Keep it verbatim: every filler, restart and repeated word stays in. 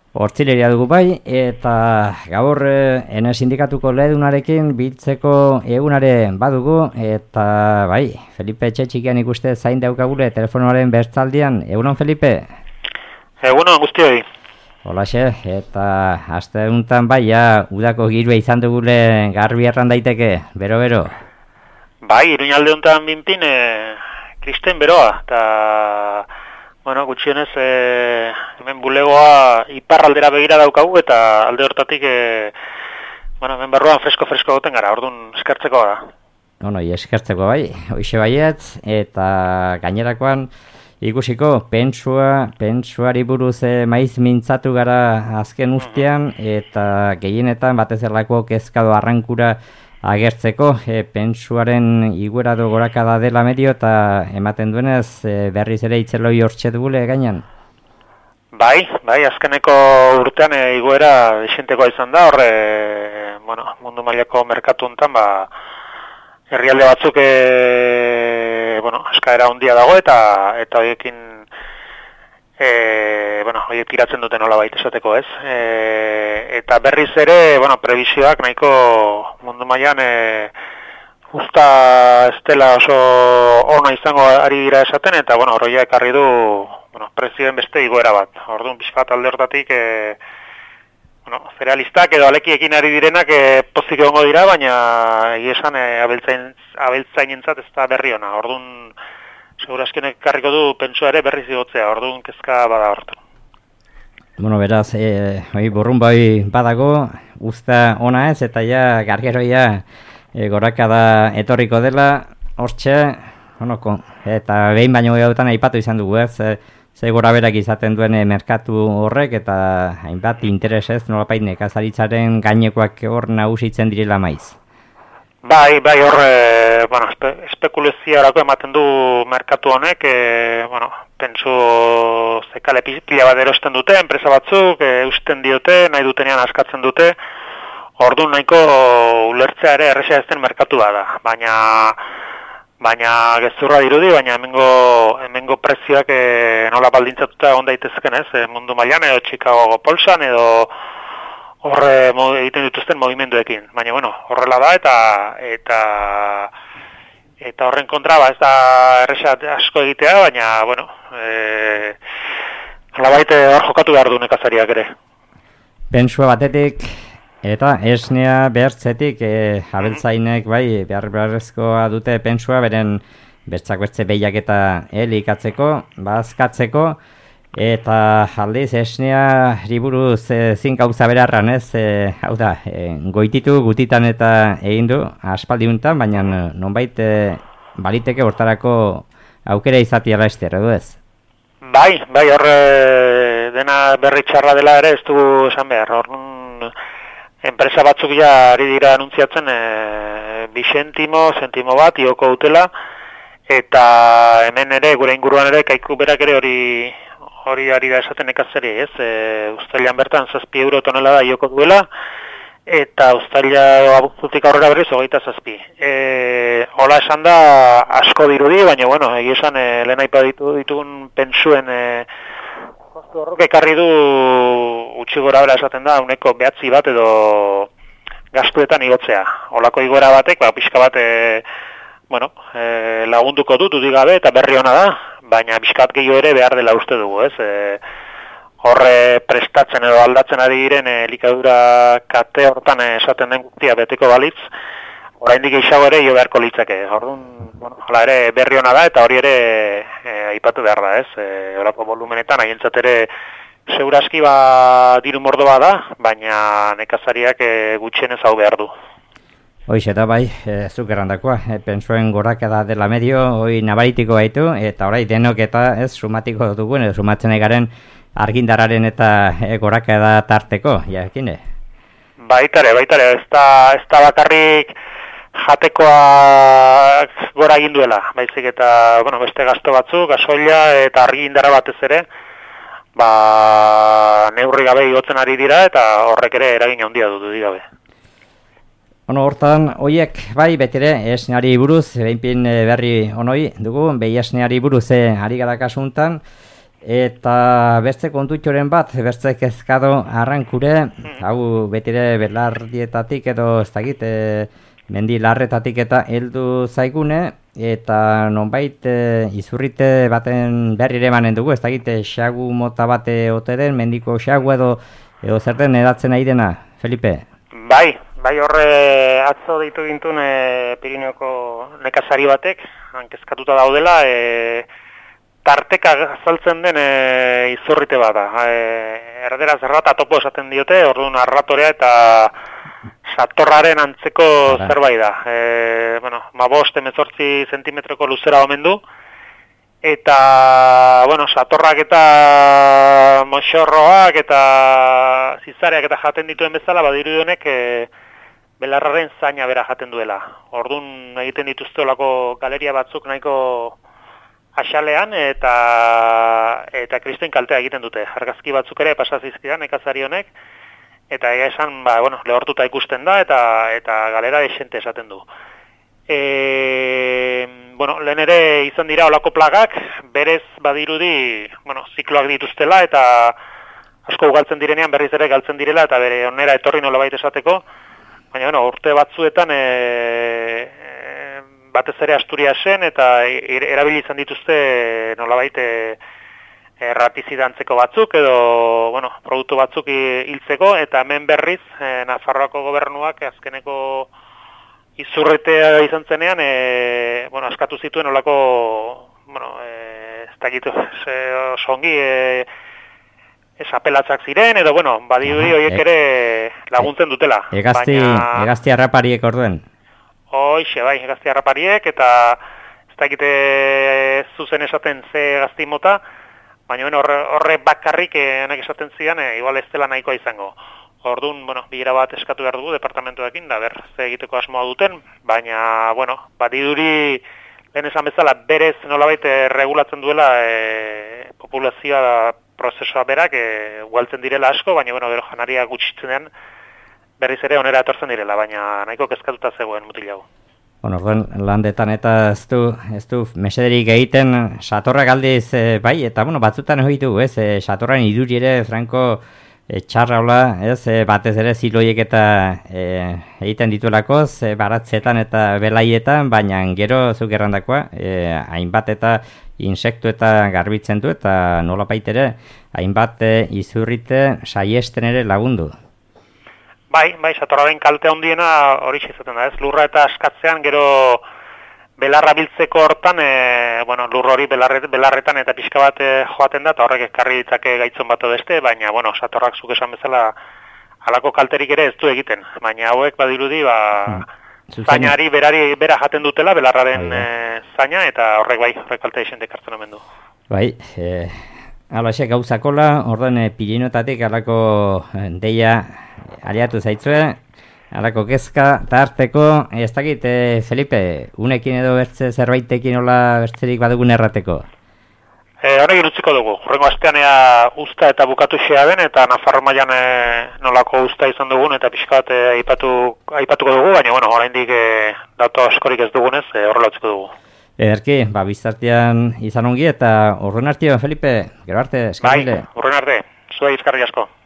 Hortzileria dugu bai, eta gaur ene sindikatuko lehedunarekin biltzeko egunare badugu, eta bai, Felipe Etxetxikian ikuste zain daukagule telefonoaren bertzaldian. Egunon, Felipe? Egunon, guztioi. Holaxe, eta aste honetan bai, ja, udako girua izan dugule garbi erran daiteke, bero-bero? Bai, Iruñalde honetan binpin, e, kristen beroa, eta... Bueno, gutxienez, e, hemen bulegoa iparraldera begira daukagu eta alde hortatik, e, bueno, hemen barruan fresko-fresko goten gara, orduan eskertzeko gara. Bueno, eskertzeko bai, hoxe baiet, eta gainerakoan ikusiko, pentsua, pentsuari buruz e, maiz mintzatu gara azken ustean, eta gehienetan batez erlako kezkado arrankura agertzeko, e, pentsuaren iguerado gorakada dela medio eta ematen duenez e, berriz ere itzeloi hortxe dugule gainan. Bai, bai, azkeneko urtean e, iguera desentekoa izan da, horre, bueno, mundu mailako merkatu honetan, ba, herrialde batzuk, e, bueno, eskaera handia dago eta eta horiekin, e, bueno, horiek tiratzen duten nola baita esateko, ez? E, eta berriz ere, bueno, prebisioak nahiko mundu mailan e, usta estela oso ona izango ari dira esaten, eta, bueno, horroia ekarri du, bueno, prezioen beste igoera bat. Orduan, pixkat alde hortatik, e, bueno, zerealistak edo alekiekin ari direnak e, pozik egongo dira, baina esan e, abeltzain, abeltzainentzat ez da berri ona. Orduan, segurazkenek ekarriko du pentsua ere berriz igotzea, orduan kezka bada horretan. Bueno, beraz, e, oi, borrun bai badago, usta ona ez, eta ja, gargeroia e, gorakada etorriko dela, hortxe, bueno, eta behin baino gautan aipatu izan dugu ez, e, ze gora berak izaten duen e, merkatu horrek, eta hainbat interesez, nolapait nekazaritzaren gainekoak hor nagusitzen direla maiz. Bai, bai, hor, e, bueno, espe, espekulazioarako ematen du merkatu honek, e, bueno, pentsu zekale pila bat erosten dute, enpresa batzuk, e, usten diote, nahi dutenean askatzen dute, orduan nahiko ulertzea ere erresa ezten merkatu bada, baina baina gezurra dirudi, baina hemengo, hemengo prezioak e, nola baldintzatuta egon daitezken ez, e, mundu mailan edo Chicago Polsan edo horre egiten dituzten movimenduekin, baina bueno, horrela da eta eta eta horren kontra ba ez da erresa asko egitea, baina bueno, eh nolabait hor jokatu behar du nekazariak ere. Pentsua batetik eta esnea behartzetik e, abeltzainek bai behar beharrezkoa dute pentsua beren bertzak bertze behiak eta elikatzeko, bazkatzeko, eta aldiz esnea riburuz e, zin gauza berarran ez, e, hau da, e, goititu gutitan eta egin du aspaldiuntan, baina nonbait e, baliteke hortarako aukera izatia laester, edo ez? Bai, bai, hor e, dena berri txarra dela ere ez dugu esan behar, hor enpresa batzuk ja ari dira anuntziatzen e, bi sentimo, sentimo bat, ioko dutela, eta hemen ere, gure inguruan ere, kaiku berak ere hori hori ari da esaten nekazari, ez? E, Uztailan bertan zazpi euro tonela da ioko duela, eta uztaila abuztutik aurrera berriz hogeita zazpi. E, hola esan da asko dirudi, baina bueno, egia esan e, lehen aipa ditu, ditugun pentsuen e, kostu horrok ekarri du utzi gora bera esaten da, uneko behatzi bat edo gastuetan igotzea. Holako igoera batek, ba, pixka bat e, bueno, e, lagunduko dut udigabe eta berri ona da, baina pixkat gehiago ere behar dela uste dugu, ez? E, horre prestatzen edo aldatzen ari diren e, elikadura kate hortan esaten den guztia beteko balitz, oraindik gehiago ere jo beharko litzake. Orduan, bueno, hala ere berri ona da eta hori ere e, aipatu behar da, ez? E, horako volumenetan haientzat ere segurazki ba diru mordoa da, baina nekazariak e, gutxienez hau behar du. Hoixe da bai, e, zuk errandakoa, e, pentsuen gorakada dela medio, hoi nabaritiko baitu, eta orai denok eta ez sumatiko dugun, edo sumatzen egaren argindararen eta e, gorakada tarteko, jakine? Baitare, baitare, ez da, ez da bakarrik jatekoa gora egin duela, baizik eta, bueno, beste gasto batzuk, gasoila eta argindara batez ere, ba, neurri gabe igotzen ari dira, eta horrek ere eragin handia dut gabe. Bueno, hortan, hoiek, bai, betere, esneari buruz, behinpin berri onoi dugu, behi esneari buruz ari gara kasuntan, Eta beste kontutxoren bat, beste kezkado arrankure, mm. hau betire belardietatik edo ez dakit, e, mendi larretatik eta heldu zaigune, eta nonbait e, izurrite baten berrire emanen dugu, ez dakit, xagu mota bate ote den, mendiko xagu edo, edo zer den edatzen nahi dena, Felipe? Bai, bai horre atzo deitu gintun e, Pirineoko nekazari batek, hankezkatuta daudela, e, tarteka azaltzen den e, izurrite bada. E, erderaz errata topo esaten diote, orduan arratorea eta satorraren antzeko Ara. zerbait da. E, bueno, mabost emezortzi zentimetroko luzera omen du, eta, bueno, satorrak eta moxorroak eta zizareak eta jaten dituen bezala, badiru honek e, belarraren zaina bera jaten duela. Orduan egiten dituzte olako galeria batzuk nahiko asalean eta eta kristen kaltea egiten dute. Argazki batzuk ere pasazizkidan nekazari honek, eta ega esan, ba, bueno, lehortuta ikusten da eta eta galera desente esaten du. E, bueno, lehen ere izan dira olako plagak, berez badirudi, bueno, zikloak dituztela eta asko galtzen direnean berriz ere galtzen direla eta bere onera etorri nolabait esateko, baina bueno, urte batzuetan e, batez ere Asturiasen eta erabili izan dituzte nolabait erratizida antzeko batzuk edo bueno, produktu batzuk hiltzeko eta hemen berriz e, Nafarroako gobernuak azkeneko izurritea izan zenean e, bueno, askatu zituen olako bueno, e, ez dakitu oso ongi e, esapelatzak ziren edo bueno, badirudi horiek ere laguntzen dutela. Egazti, baina... egazti harrapariek orduen. Hoixe, bai, egazti harrapariek, eta ez dakite zuzen esaten ze egazti mota, baina bueno, horre, horre bakarrik enak esaten zidan, e, igual ez dela nahikoa izango. Orduan, bueno, bilera bat eskatu behar dugu departamentuekin, da ber, ze egiteko asmoa duten, baina, bueno, badiduri lehen esan bezala berez nolabait regulatzen duela e, populazioa prozesua berak, e, ugaltzen direla asko, baina, bueno, gero janaria gutxitzen den, berriz ere onera etortzen direla, baina nahiko kezkatuta zegoen mutilago. Bueno, orduan landetan eta ez du, ez du mesederik egiten satorrak aldiz e, bai, eta bueno, batzutan hori du, ez, e, satorran iduri ere franko e, txarraula, ez, e, batez ere ziloiek eta e, egiten dituelakoz, e, baratzetan eta belaietan, baina gero zuk errandakoa, e, hainbat eta insektu eta garbitzen du, eta nola baitere, hainbat e, izurrite saiesten ere lagundu. Bai, bai, satorraren kalte handiena hori izaten da, ez? Lurra eta askatzean gero belarra biltzeko hortan, e, bueno, lur hori belarret, belarretan eta pixka bat e, joaten da, eta horrek ekarri ditzake gaitzon bat beste, baina, bueno, satorrak zuk esan bezala halako kalterik ere ez du egiten. Baina hauek badirudi, ba, hmm. zainari berari bera jaten dutela, belarraren e, zaina, eta horrek bai, horrek kalte esente kartzen omen du. Bai, e, alaxe gauzakola, orduan e, Piriniotatik halako deia aliatu zaitzue, halako kezka, eta harteko, ez dakit, e, Felipe, unekin edo bertze zerbaitekin hola bertzerik badugun errateko? E, Horrek irutziko dugu, horrengo astean ea usta eta bukatu xea den, eta Nafarro mailan e, nolako usta izan dugun, eta pixka bat e, aipatu, aipatuko dugu, baina, bueno, oraindik e, datu askorik ez dugunez, e, horrela utziko dugu. Ederki, ba, bizartean izan ongi, eta horren artio, Felipe, gero arte, eskarrile. Bai, horren arte, zuei eskarri asko.